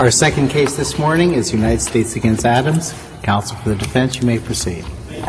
Our second case this morning is United States against Adams. Counsel for the defense, you may proceed.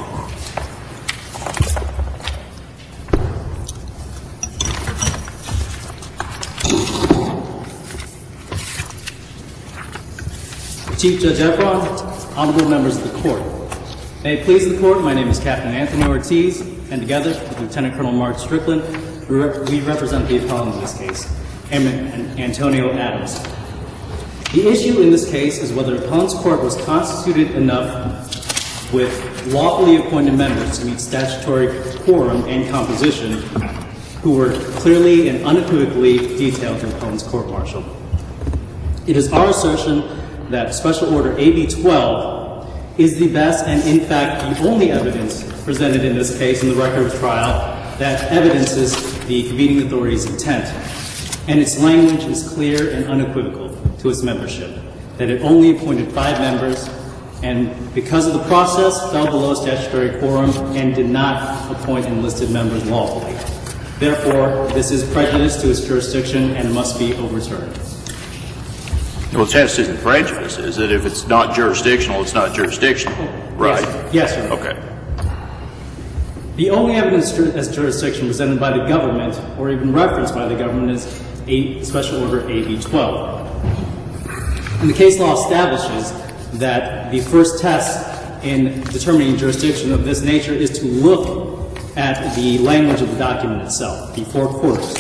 Chief Judge Efron, honorable members of the court. May it please the court, my name is Captain Anthony Ortiz, and together with Lieutenant Colonel Mark Strickland, we represent the appellant in this case, Antonio Adams. The issue in this case is whether the appellant's court was constituted enough with lawfully appointed members to meet statutory quorum and composition who were clearly and unequivocally detailed in the appellant's court-martial. It is our assertion that Special Order AB 12 is the best and, in fact, the only evidence presented in this case in the record of trial that evidences the convening authority's intent. And its language is clear and unequivocal to its membership, that it only appointed 5 members and, because of the process, fell below statutory quorum and did not appoint enlisted members lawfully. Therefore, this is prejudice to its jurisdiction and must be overturned. Well, the test isn't prejudice, is it? If it's not jurisdictional, it's not jurisdictional, right? Yes, sir. Okay. The only evidence as jurisdiction presented by the government, or even referenced by the government, is Special Order AB 12. And the case law establishes that the first test in determining jurisdiction of this nature is to look at the language of the document itself, the 4 quarters.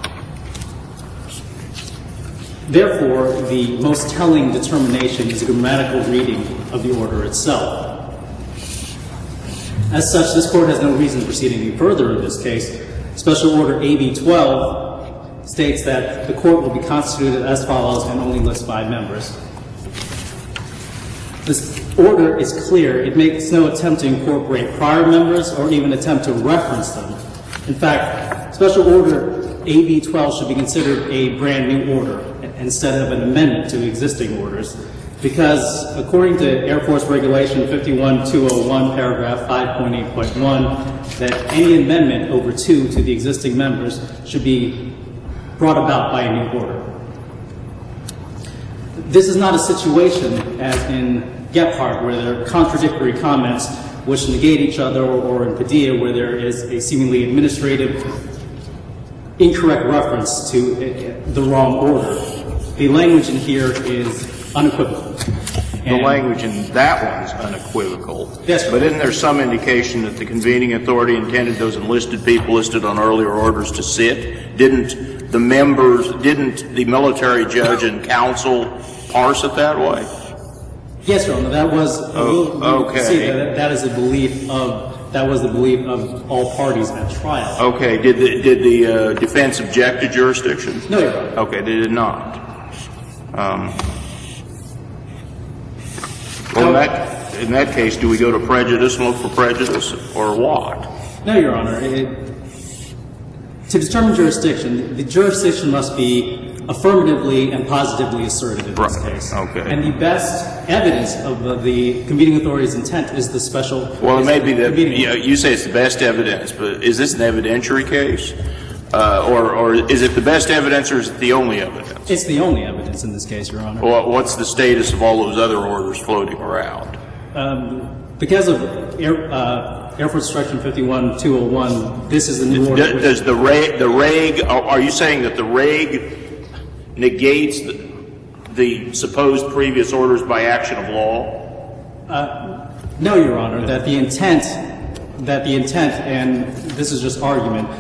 Therefore, the most telling determination is a grammatical reading of the order itself. As such, this Court has no reason to proceed any further in this case. Special Order AB 12 states that the Court will be constituted as follows and only lists 5 members. This order is clear. It makes no attempt to incorporate prior members or even attempt to reference them. In fact, Special Order AB 12 should be considered a brand new order instead of an amendment to existing orders, because according to Air Force Regulation 51201, paragraph 5.8.1, that any amendment over 2 to the existing members should be brought about by a new order. This is not a situation, as in Gephardt, where there are contradictory comments which negate each other, or in Padilla, where there is a seemingly administrative incorrect reference to the wrong order. The language in here is unequivocal. The language in that one is unequivocal. Yes, sir. But isn't there some indication that the convening authority intended those enlisted people listed on earlier orders to sit? Didn't the military judge and counsel parse it that way? Yes, Your Honor. That was okay. See, that is a belief of. That was the belief of all parties at trial. Okay. Did the defense object to jurisdiction? No, Your Honor. Okay, they did not. Well, in that case, do we go to prejudice and look for prejudice, or what? No, Your Honor. To determine jurisdiction, the jurisdiction must be affirmatively and positively asserted in this case. Okay. And the best evidence of the convening authority's intent is the special. Well, it may be that you say it's the best evidence, but is this an evidentiary case? Or is it the best evidence, or is it the only evidence? It's the only evidence in this case, Your Honor. Well, what's the status of all those other orders floating around? Because of Air Force Instruction 51201, this is the new order. Does the reg, are you saying that the reg negates the supposed previous orders by action of law? No, Your Honor, that the intent, and this is just argument,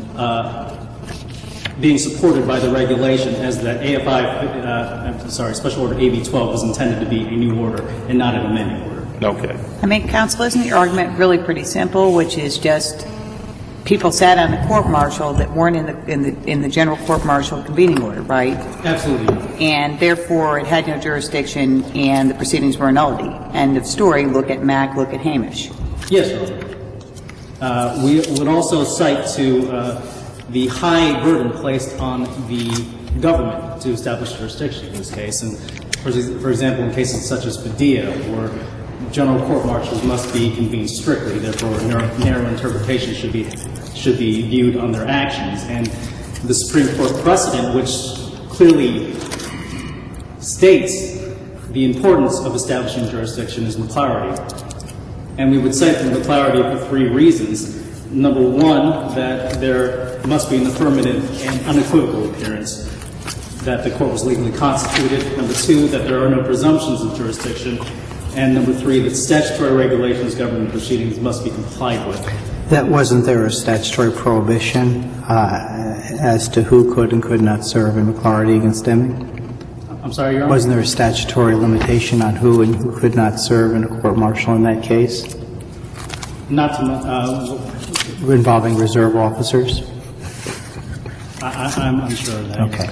being supported by the regulation as that Special Order AB 12 was intended to be a new order and not an amending order. Okay. I mean, counsel, isn't your argument really pretty simple, which is just people sat on the court-martial that weren't in the general court-martial convening order, right? Absolutely. And therefore, it had no jurisdiction, and the proceedings were a nullity. End of story. Look at Mack. Look at Hamish. Yes, Your Honor. We would also cite to the high burden placed on the government to establish jurisdiction in this case. And for example, in cases such as Padilla, where general court-martials must be convened strictly, therefore a narrow interpretation should be viewed on their actions. And the Supreme Court precedent, which clearly states the importance of establishing jurisdiction is McClarty. And we would cite McClarty for three reasons. Number one, that there must be an affirmative and unequivocal appearance that the court was legally constituted. Number two, that there are no presumptions of jurisdiction. And number three, that statutory regulations governing proceedings must be complied with. That wasn't there a statutory prohibition as to who could and could not serve in McClarty against Deming? I'm sorry, Your Honor? Wasn't there a statutory limitation on who and who could not serve in a court-martial in that case? Not to Involving reserve officers? I'm unsure of that. Okay.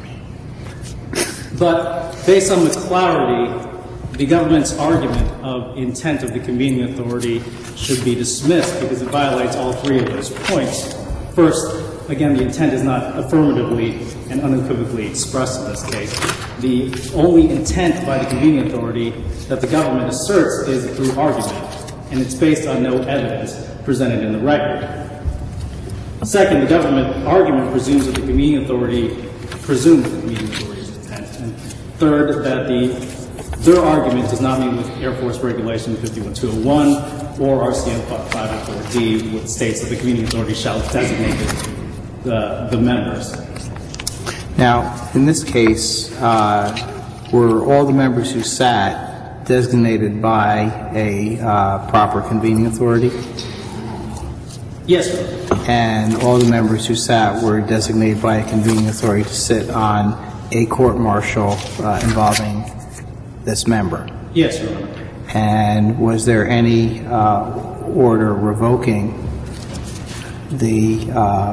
But based on McClarty, the government's argument of intent of the convening authority should be dismissed because it violates all three of those points. First, again, the intent is not affirmatively and unequivocally expressed in this case. The only intent by the convening authority that the government asserts is through argument, and it's based on no evidence presented in the record. Second, the government argument presumes that the convening authority's intent. And third, that their argument does not mean with Air Force Regulation 51201 or RCM 504D, which states that the convening authority shall designate the members. Now, in this case, were all the members who sat designated by a proper convening authority? Yes, sir. And all the members who sat were designated by a convening authority to sit on a court-martial involving this member? Yes, Your Honor. And was there any order revoking the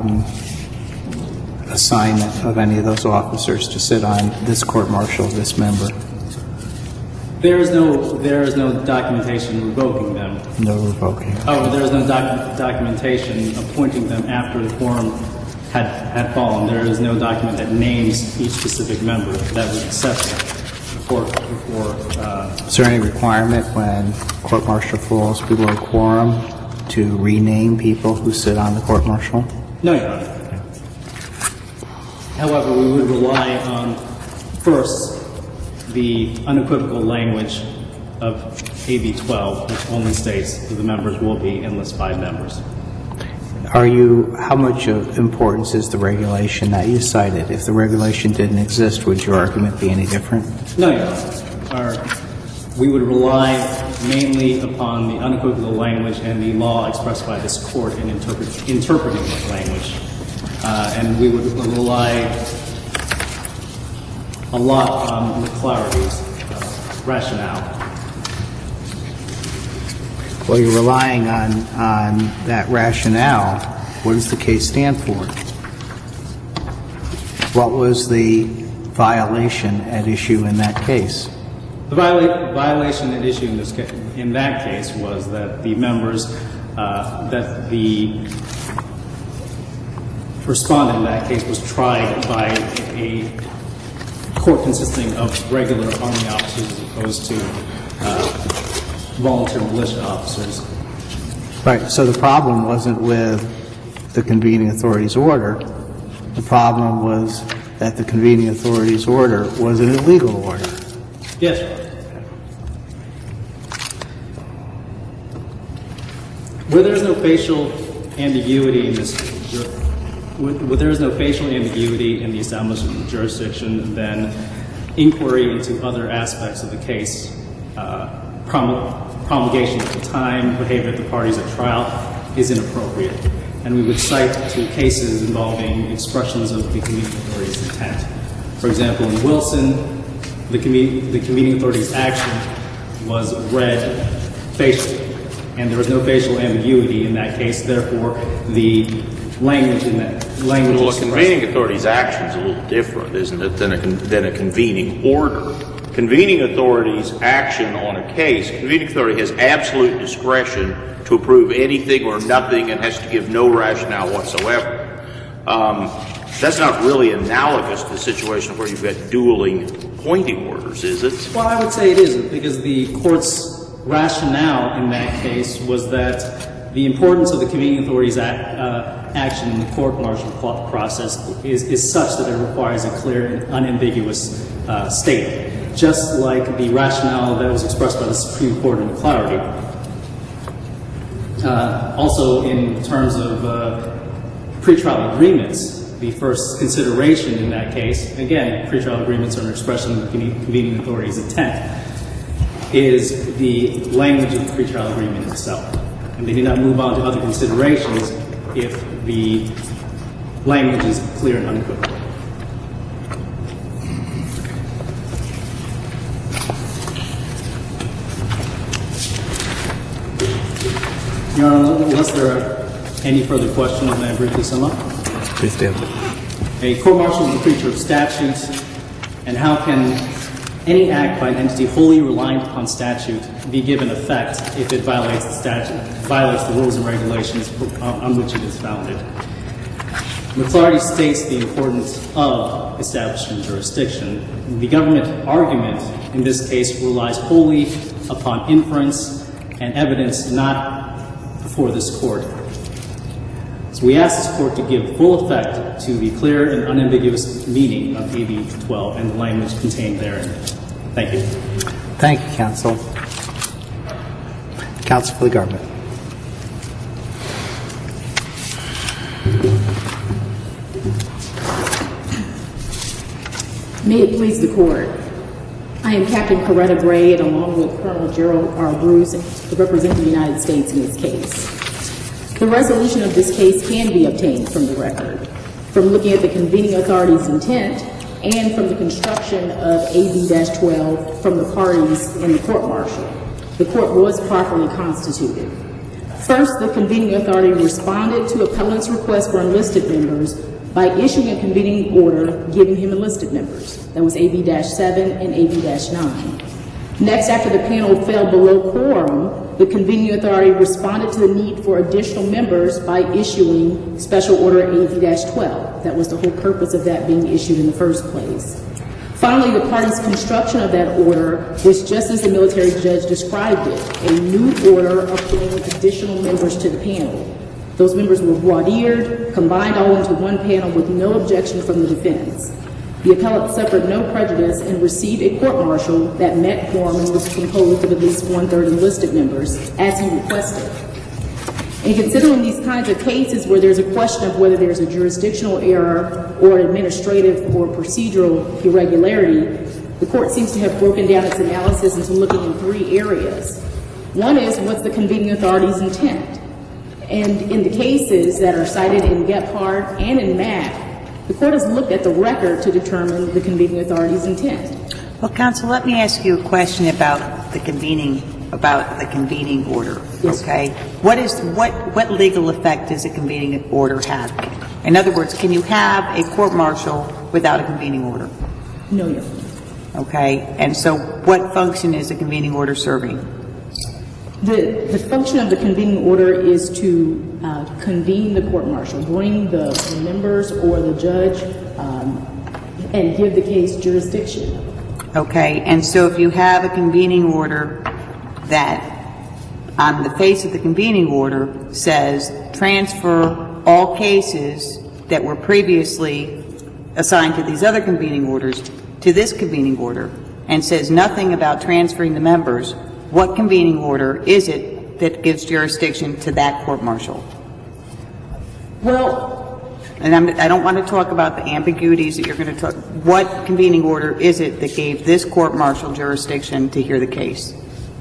assignment of any of those officers to sit on this court-martial of this member? There is no documentation revoking them. No revoking. However, there is no documentation appointing them after the quorum had fallen. There is no document that names each specific member that was accepted before. Is there any requirement when court-martial falls below quorum to rename people who sit on the court-martial? No, Your Honor. However, we would rely on, first, the unequivocal language of AB 12, which only states that the members will be endless 5 members. How much of importance is the regulation that you cited? If the regulation didn't exist, would your argument be any different? No, Your Honor. We would rely mainly upon the unequivocal language and the law expressed by this Court in interpreting that language. And we would rely a lot on McClarty's rationale. Well, you're relying on that rationale. What does the case stand for? What was the violation at issue in that case? The violation at issue in that case was that the members, that the respondent in that case was tried by a court consisting of regular Army officers as opposed to volunteer militia officers. Right. So the problem wasn't with the convening authority's order. The problem was that the convening authority's order was an illegal order. Yes, Your Honor. Where there is no facial ambiguity in this, where there is no facial ambiguity in the establishment of jurisdiction, then inquiry into other aspects of the case, promulgation at the time, behavior of the parties at trial, is inappropriate. And we would cite two cases involving expressions of the convening authority's intent. For example, in Wilson, the convening authority's action was read facially, and there was no facial ambiguity in that case. Therefore, the language in that language. Well, a convening authority's action is a little different, isn't it, than a convening order. Convening authority's action on a case, convening authority has absolute discretion to approve anything or nothing and has to give no rationale whatsoever. That's not really analogous to the situation where you've got dueling appointing orders, is it? Well, I would say it isn't, because the court's rationale in that case was that the importance of the Convening Authorities action in the court-martial process is such that it requires a clear and unambiguous statement, just like the rationale that was expressed by the Supreme Court in McClarty. Also, in terms of pretrial agreements, the first consideration in that case, again, pretrial agreements are an expression of the Convening Authority's intent, is the language of the pretrial agreement itself. And they do not move on to other considerations if the language is clear and unequivocal. Your Honor, unless there are any further questions, may I briefly sum up? Please do. A court-martial is a creature of statutes, and how can any act by an entity wholly reliant upon statute be given effect if it violates the statute, violates the rules and regulations on which it is founded? McClarty states the importance of establishing jurisdiction. The government argument in this case relies wholly upon inference and evidence not before this court. So we ask this court to give full effect to the clear and unambiguous meaning of AB 12 and the language contained therein. Thank you. Thank you, counsel. Counsel for the government. May it please the court. I am Captain Coretta Gray, and along with Colonel Gerald R. Bruce, represent the United States in this case. The resolution of this case can be obtained from the record, from looking at the convening authority's intent and from the construction of AB-12 from the parties in the court-martial. The court was properly constituted. First, the convening authority responded to appellant's request for enlisted members by issuing a convening order giving him enlisted members. That was AB-7 and AB-9. Next, after the panel fell below quorum, the convening authority responded to the need for additional members by issuing Special Order AB-12. That was the whole purpose of that being issued in the first place. Finally, the party's construction of that order was just as the military judge described it, a new order appointing additional members to the panel. Those members were voir-dired, combined all into one panel with no objection from the defense. The appellant suffered no prejudice and received a court-martial that met quorum and was composed of at least one-third enlisted members, as he requested. In considering these kinds of cases where there's a question of whether there's a jurisdictional error or administrative or procedural irregularity, the court seems to have broken down its analysis into looking in three areas. One is, what's the convening authority's intent? And in the cases that are cited in Gephardt and in Mack, the court has looked at the record to determine the convening authority's intent. Well, counsel, let me ask you a question about the convening order. Yes. Okay? What legal effect does a convening order have? In other words, can you have a court-martial without a convening order? No, Your Honor. Okay? And so what function is a convening order serving? The function of the convening order is to convene the court-martial, bring the members or the judge, and give the case jurisdiction. Okay, and so if you have a convening order that on the face of the convening order says transfer all cases that were previously assigned to these other convening orders to this convening order and says nothing about transferring the members, what convening order is it that gives jurisdiction to that court-martial? Well, and I don't want to talk about the ambiguities that you're going to talk. What convening order is it that gave this court-martial jurisdiction to hear the case?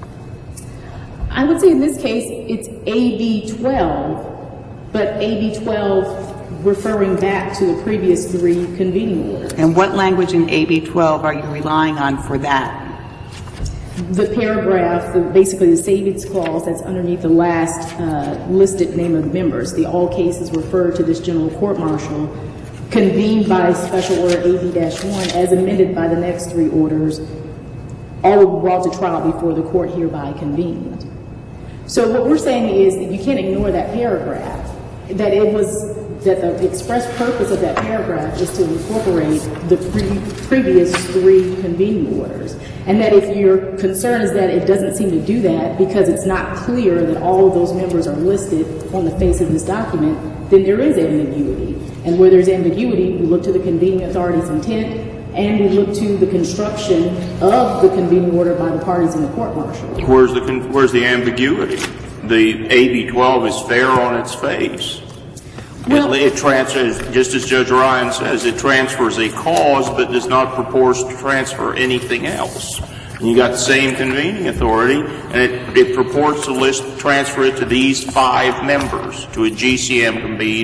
I would say in this case it's AB-12, but AB-12 referring back to the previous three convening orders. And what language in AB-12 are you relying on for that? The paragraph, basically the savings clause that's underneath the last listed name of the members. The all cases refer to this general court-martial convened by Special Order AB-1 as amended by the next three orders, all brought to trial before the court hereby convened. So what we're saying is that you can't ignore that paragraph, that it was that the express purpose of that paragraph is to incorporate the previous 3 convening orders, and that if your concern is that it doesn't seem to do that because it's not clear that all of those members are listed on the face of this document, then there is ambiguity. And where there's ambiguity, we look to the convening authority's intent, and we look to the construction of the convening order by the parties in the court-martial. Where's the ambiguity? The AB 12 is fair on its face. Well, it transfers, just as Judge Ryan says, it transfers a cause but does not purport to transfer anything else. And you got the same convening authority, and it purports to transfer it to these 5 members, to a GCM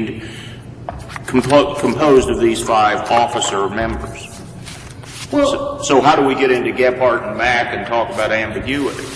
composed of these 5 officer members. well, So how do we get into Gephardt and Mack and talk about ambiguity?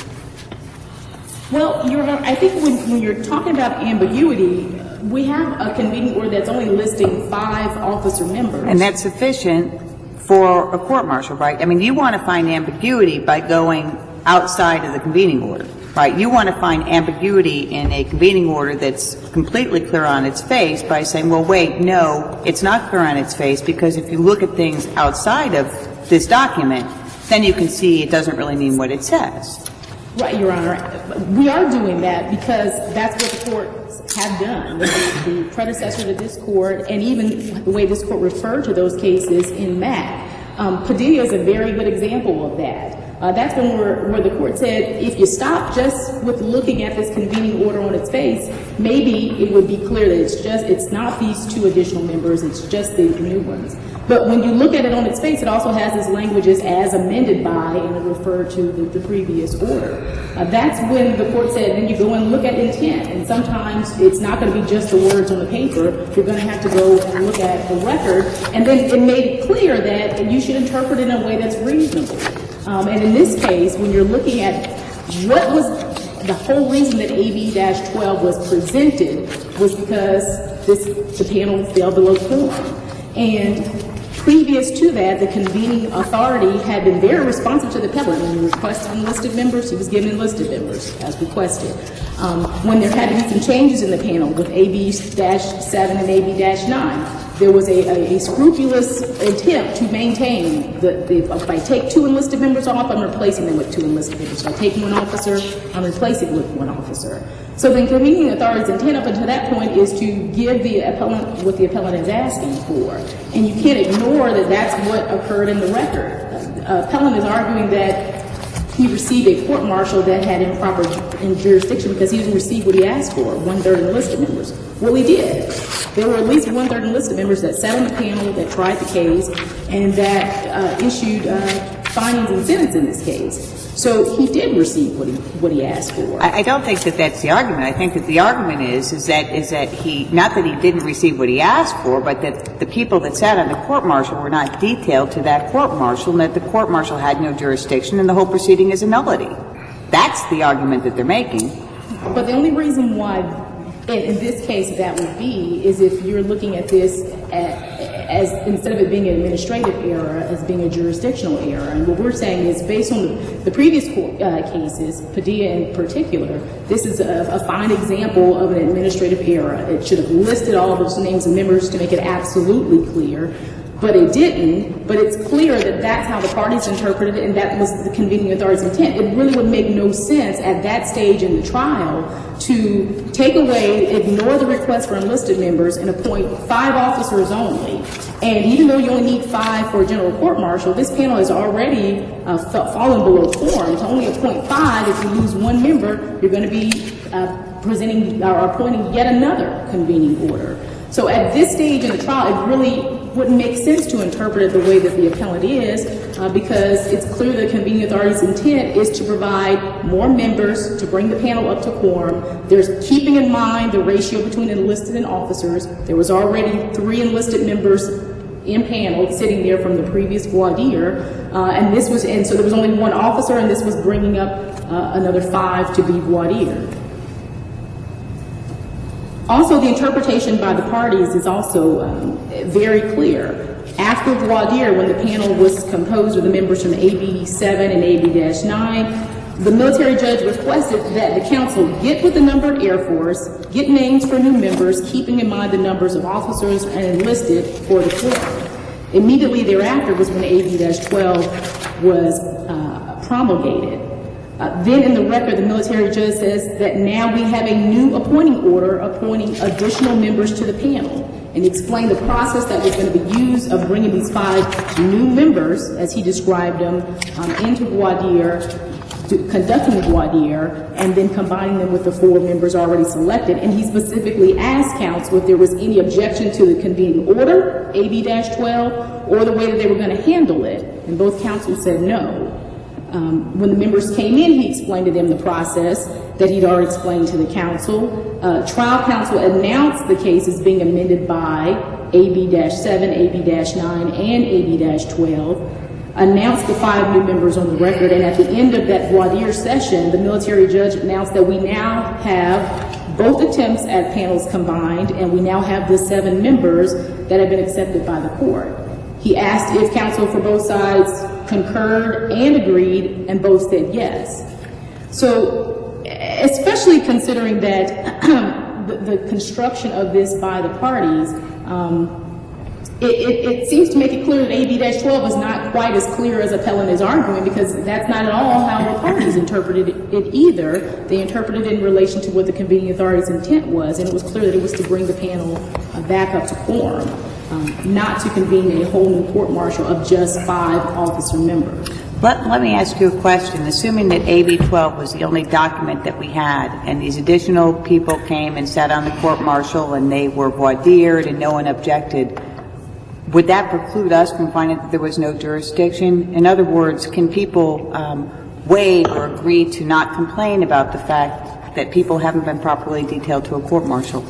well, Your Honor, I think when you're talking about ambiguity, we have a convening order that's only listing 5 officer members. And that's sufficient for a court-martial, right? I mean, you want to find ambiguity by going outside of the convening order, right? You want to find ambiguity in a convening order that's completely clear on its face by saying, well, wait, no, it's not clear on its face, because if you look at things outside of this document, then you can see it doesn't really mean what it says. Right, Your Honor. We are doing that because that's what the courts have done. The predecessor to this court, and even the way this court referred to those cases in Mack. Padilla is a very good example of that. That's where the court said, if you stop just with looking at this convening order on its face, maybe it would be clear that it's not these 2 additional members, it's just the new ones. But when you look at it on its face, it also has this language as amended by, and it referred to the previous order. That's when the court said, then you go and look at intent. And sometimes it's not going to be just the words on the paper. You're going to have to go and look at the record. And then it made it clear that you should interpret it in a way that's reasonable. And in this case, when you're looking at what was the whole reason that AB-12 was presented was because the panel fell below quorum. And previous to that, the convening authority had been very responsive to the appellant. When he requested enlisted members, he was given enlisted members as requested. When there had to be some changes in the panel with AB-7 and AB-9, there was a scrupulous attempt to maintain if I take 2 enlisted members off, I'm replacing them with 2 enlisted members. If I take 1 officer, I'm replacing with 1 officer. So the convening authority's intent up until that point is to give the appellant what the appellant is asking for. And you can't ignore that that's what occurred in the record. Appellant is arguing that he received a court-martial that had improper jurisdiction because he didn't receive what he asked for, 1/3 enlisted members. Well, he did. There were at least 1/3 enlisted members that sat on the panel, that tried the case, and that issued findings and sentence in this case. So he did receive what he asked for. I don't think that that's the argument. I think that the argument is that he, not that he didn't receive what he asked for, but that the people that sat on the court-martial were not detailed to that court-martial, and that the court-martial had no jurisdiction and the whole proceeding is a nullity. That's the argument that they're making. But the only reason why, in this case, that would be is if you're looking at this as instead of it being an administrative error, as being a jurisdictional error. And what we're saying is, based on the previous cases, Padilla in particular, this is a fine example of an administrative error. It should have listed all of those names and members to make it absolutely clear. But it didn't. But it's clear that that's how the parties interpreted it, and that was the convening authority's intent. It really would make no sense at that stage in the trial to take away, ignore the request for enlisted members, and appoint 5 officers only. And even though you only need 5 for a general court-martial, this panel has already fallen below quorum. To only appoint 5, if you lose 1 member, you're going to be presenting or appointing yet another convening order. So at this stage in the trial, it really wouldn't make sense to interpret it the way that the appellant is, because it's clear the convening authority's intent is to provide more members to bring the panel up to quorum. There's keeping in mind the ratio between enlisted and officers. There was already 3 enlisted members in panel sitting there from the previous voir dire, and so there was only 1 officer, and this was bringing up another 5 to be voir dire. Also, the interpretation by the parties is also very clear. After voir dire, when the panel was composed of the members from AB-7 and AB-9, The military judge requested that the council get with the numbered Air Force, get names for new members, keeping in mind the numbers of officers and enlisted for the quorum. Immediately thereafter was when AB-12 was promulgated. Then in the record, the military judge says that now we have a new appointing order appointing additional members to the panel, and explained the process that was going to be used of bringing these 5 new members, as he described them, into voir dire, conducting the voir dire, and then combining them with the 4 members already selected. And he specifically asked counsel if there was any objection to the convening order, AB-12, or the way that they were going to handle it, and both counsel said no. When the members came in, he explained to them the process that he'd already explained to the council. Trial counsel announced the case as being amended by AB-7, AB-9, and AB-12, announced the 5 new members on the record, and at the end of that voir dire session, the military judge announced that we now have both attempts at panels combined, and we now have the 7 members that have been accepted by the court. He asked if counsel for both sides concurred and agreed, and both said yes. So, especially considering that the construction of this by the parties, it seems to make it clear that AB-12 is not quite as clear as appellant is arguing, because that's not at all how the parties interpreted it either. They interpreted it in relation to what the convening authority's intent was, and it was clear that it was to bring the panel back up to quorum, not to convene a whole new court-martial of just 5 officer members. Let me ask you a question. Assuming that AB-12 was the only document that we had, and these additional people came and sat on the court-martial and they were voir dired and no one objected, would that preclude us from finding that there was no jurisdiction? In other words, can people waive or agree to not complain about the fact that people haven't been properly detailed to a court-martial?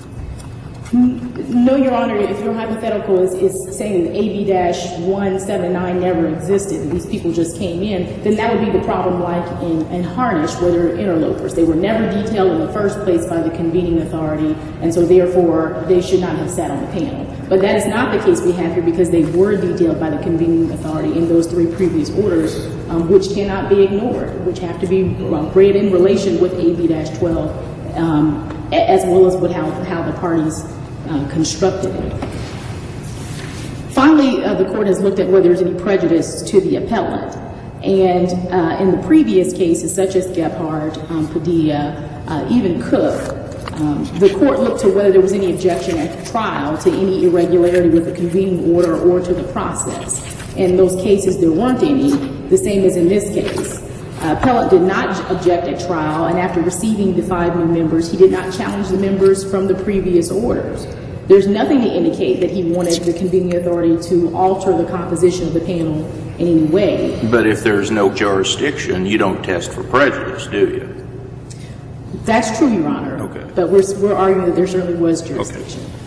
No, Your Honor. If your hypothetical is saying that AB-179 never existed and these people just came in, then that would be the problem like in Harnish, where they're interlopers. They were never detailed in the first place by the convening authority, and so therefore they should not have sat on the panel. But that is not the case we have here, because they were detailed by the convening authority in those 3 previous orders, which cannot be ignored, which have to be read in relation with AB-12, as well as with how the parties constructed it. Finally, the court has looked at whether there's any prejudice to the appellant. And in the previous cases, such as Gebhardt, Padilla, even Cook, the court looked to whether there was any objection at the trial to any irregularity with the convening order or to the process. In those cases, there weren't any, the same as in this case. Appellant did not object at trial, and after receiving the 5 new members, he did not challenge the members from the previous orders. There's nothing to indicate that he wanted the convening authority to alter the composition of the panel in any way. But if there's no jurisdiction, you don't test for prejudice, do you? That's true, Your Honor. Okay. But we're arguing that there certainly was jurisdiction. Okay.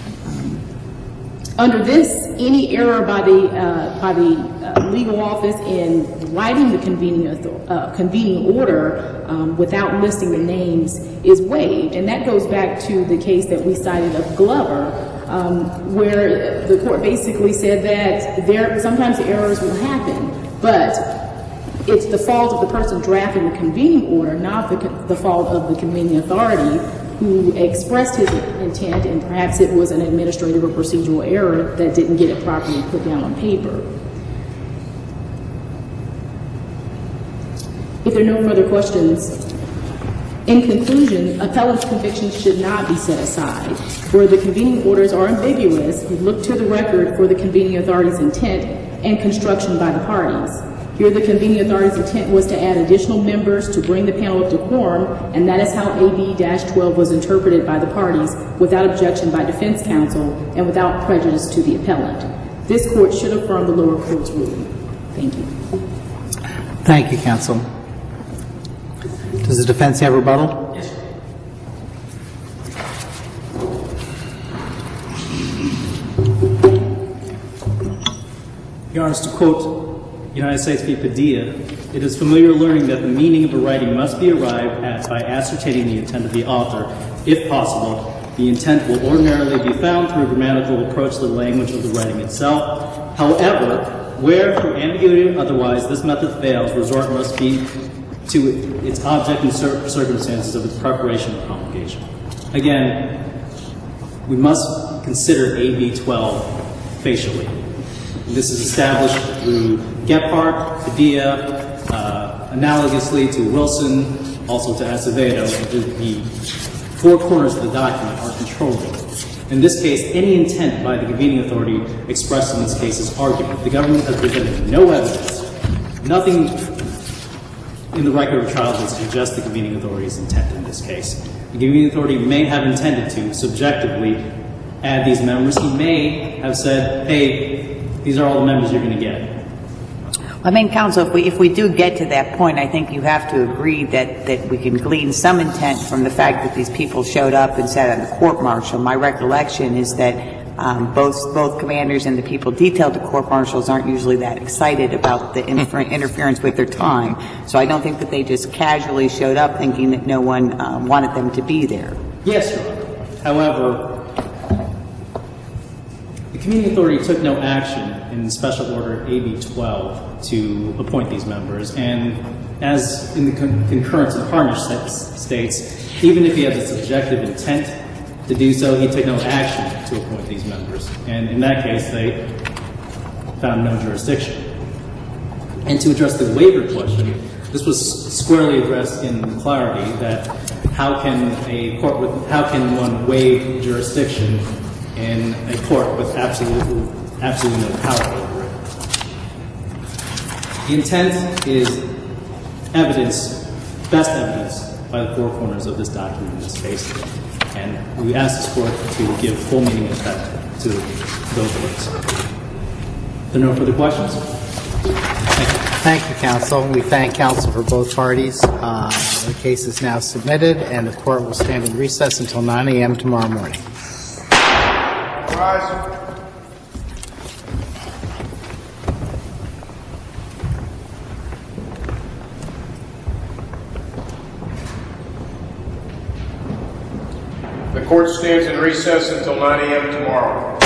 Under this, any error by the legal office in writing the convening order without listing the names is waived, and that goes back to the case that we cited of Glover, where the court basically said that sometimes errors will happen, but it's the fault of the person drafting the convening order, not the fault of the convening authority, who expressed his intent, and perhaps it was an administrative or procedural error that didn't get it properly put down on paper. If there are no further questions, in conclusion, appellant's convictions should not be set aside. Where the convening orders are ambiguous, we look to the record for the convening authority's intent and construction by the parties. Here, the convening authority's intent was to add additional members to bring the panel up to quorum, and that is how AB-12 was interpreted by the parties without objection by defense counsel and without prejudice to the appellant. This court should affirm the lower court's ruling. Thank you. Thank you, counsel. Does the defense have rebuttal? Yes, sir. Your Honor, to quote United States v. Padilla, it is familiar learning that the meaning of a writing must be arrived at by ascertaining the intent of the author. If possible, the intent will ordinarily be found through a grammatical approach to the language of the writing itself. However, where through ambiguity or otherwise this method fails, resort must be to its object and circumstances of its preparation and promulgation. Again, we must consider AB 12 facially. This is established through Gephardt, Padilla, analogously to Wilson, also to Acevedo. The four corners of the document are controlling. In this case, any intent by the convening authority expressed in this case is argument. The government has presented no evidence, nothing in the record of trial that suggests the convening authority's intent in this case. The convening authority may have intended to subjectively add these members. He may have said, hey, these are all the members you're going to get. I mean, counsel, if we do get to that point, I think you have to agree that we can glean some intent from the fact that these people showed up and sat at the court-martial. My recollection is that both commanders and the people detailed to court-martials aren't usually that excited about the interference with their time. So I don't think that they just casually showed up thinking that no one wanted them to be there. Yes, Your Honor. However, the convening authority took no action in Special Order AB 12 to appoint these members, and as in the concurrence of Harnish states, even if he had the subjective intent to do so, he took no action to appoint these members. And in that case, they found no jurisdiction. And to address the waiver question, this was squarely addressed in Clarity that how can one waive jurisdiction in a court with absolutely no power over it. The intent is evidence, best evidence, by the four corners of this document in this case. And we ask this court to give full meaning and effect to those words. Are there no further questions? Thank you. Thank you, counsel. We thank counsel for both parties. The case is now submitted, and the court will stand in recess until 9 a.m. tomorrow morning. Rise. The court stands in recess until 9 a.m. tomorrow.